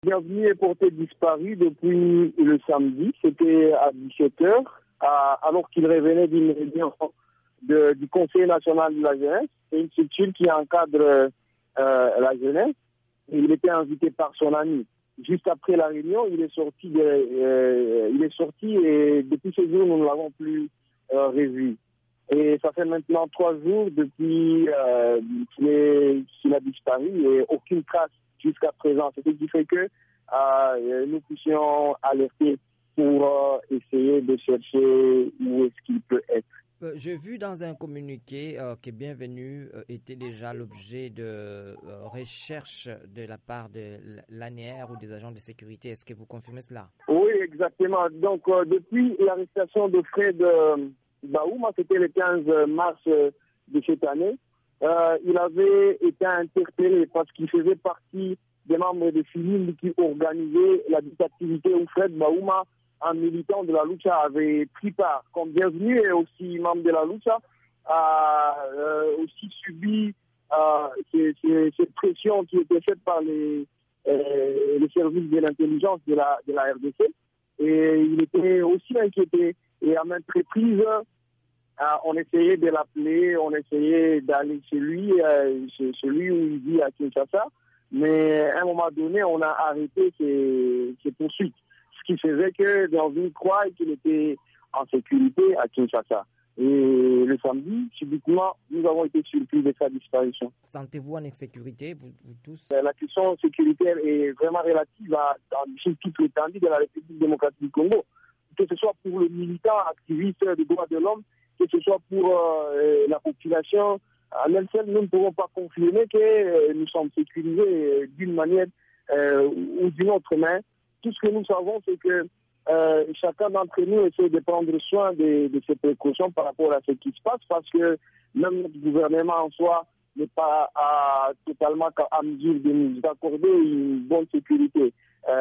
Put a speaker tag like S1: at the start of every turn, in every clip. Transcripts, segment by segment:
S1: Bienvenue est porté disparu depuis le samedi, c'était à 17h, alors qu'il revenait d'une réunion du Conseil national de la jeunesse. C'est une structure qui encadre la jeunesse. Et il était invité par son ami. Juste après la réunion, il est sorti et depuis ce jour, nous ne l'avons plus revu. Et ça fait maintenant 3 jours depuis qu'il a disparu et aucune trace jusqu'à présent. C'est ce qui fait que nous puissions alerter pour essayer de chercher où est-ce qu'il peut être.
S2: J'ai vu dans un communiqué que Bienvenue était déjà l'objet de recherche de la part de l'ANR ou des agents de sécurité. Est-ce que vous confirmez cela?
S1: Oui, exactement. Donc, depuis l'arrestation de Fred Baouma, c'était le 15 mars de cette année, il avait été interpellé parce qu'il faisait partie des membres de civils qui organisaient la dite activité où Fred Baouma, un militant de la Lucha, avait pris part. Comme Bienvenue et aussi membre de la Lucha, a aussi subi ces pressions qui étaient faites par les services de l'intelligence de la RDC. Et il était aussi inquiété. Et à maintes reprises, on essayait de l'appeler, on essayait d'aller chez lui où il vit à Kinshasa. Mais à un moment donné, on a arrêté ces poursuites. Ce qui faisait que Bienvenue croyait qu'il était en sécurité à Kinshasa. Et le samedi, subitement, nous avons été surpris de sa disparition.
S2: Sentez-vous en insécurité, vous tous?
S1: La question sécuritaire est vraiment relative sur toute l'étendue de la République démocratique du Congo. Que ce soit pour le militant activiste des droits de l'homme, que ce soit pour la population, en elle seule, nous ne pouvons pas confirmer que nous sommes sécurisés d'une manière ou d'une autre. Mais tout ce que nous savons, c'est que chacun d'entre nous essaie de prendre soin de ces précautions par rapport à ce qui se passe, parce que même notre gouvernement en soi n'est pas totalement à mesure de nous accorder une bonne sécurité.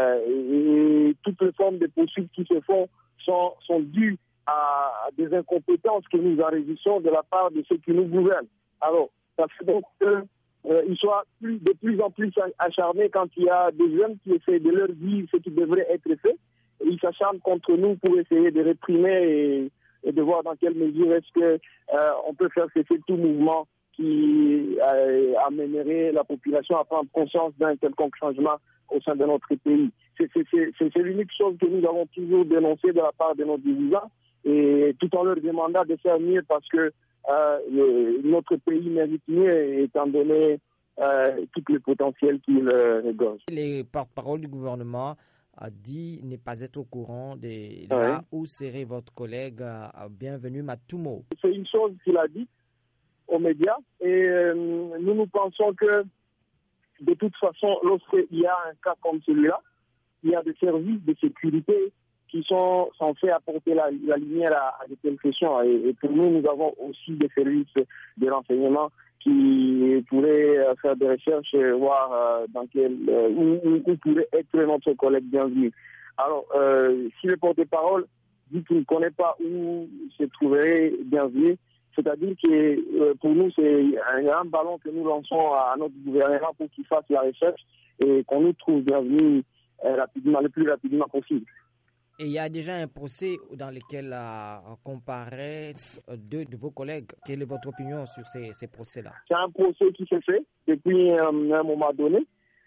S1: Et toutes les formes de poursuites qui se font sont dues à des incompétences que nous enregistrons de la part de ceux qui nous gouvernent. Alors, ça fait donc qu'ils soient de plus en plus acharnés quand il y a des jeunes qui essaient de leur dire ce qui devrait être fait. Et ils s'acharnent contre nous pour essayer de réprimer et de voir dans quelle mesure est-ce qu'on peut faire cesser tout mouvement qui amènerait la population à prendre conscience d'un quelconque changement au sein de notre pays. C'est l'unique chose que nous avons toujours dénoncée de la part de nos dirigeants, et tout en leur demandant de faire mieux parce que notre pays mérite mieux étant donné tout le potentiel qu'il regorge.
S2: Les porte-parole du gouvernement a dit ne pas être au courant de là où serait votre collègue Bienvenue Matumo.
S1: C'est une chose qu'il a dit aux médias et nous pensons que de toute façon, lorsqu'il y a un cas comme celui-là, il y a des services de sécurité qui sont censés apporter la lumière à de telles questions. Et pour nous avons aussi des services de renseignement qui pourraient faire des recherches, voir dans où pourrait être notre collègue Bienvenue. Alors, si le porte-parole dit qu'il ne connaît pas où se trouverait Bienvenue, c'est-à-dire que pour nous, c'est un grand ballon que nous lançons à notre gouvernement pour qu'il fasse la recherche et qu'on nous trouve Bienvenue le plus rapidement possible.
S2: Et il y a déjà un procès dans lequel comparaissent 2 de vos collègues. Quelle est votre opinion sur ces procès-là?
S1: C'est un procès qui se fait depuis un moment donné,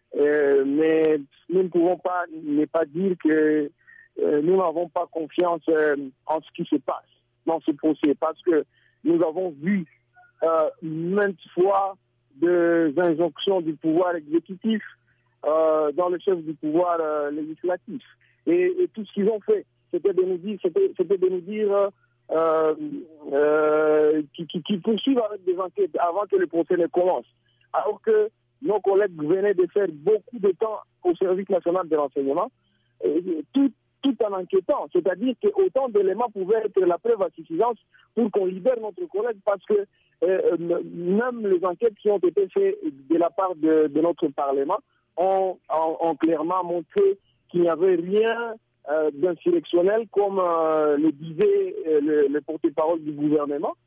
S1: mais nous ne pouvons pas ne pas dire que nous n'avons pas confiance en ce qui se passe dans ce procès, parce que nous avons vu maintes fois des injonctions du pouvoir exécutif dans le chef du pouvoir législatif. Et tout ce qu'ils ont fait, c'était de nous dire qu'ils poursuivent avec des enquêtes avant que le procès ne commence. Alors que nos collègues venaient de faire beaucoup de temps au service national de renseignement, tout en enquêtant. C'est-à-dire qu'autant d'éléments pouvaient être la preuve à suffisance pour qu'on libère notre collègue, parce que même les enquêtes qui ont été faites de la part de notre Parlement ont clairement montré qu'il n'y avait rien d'insurrectionnel, comme le disait le porte-parole du gouvernement.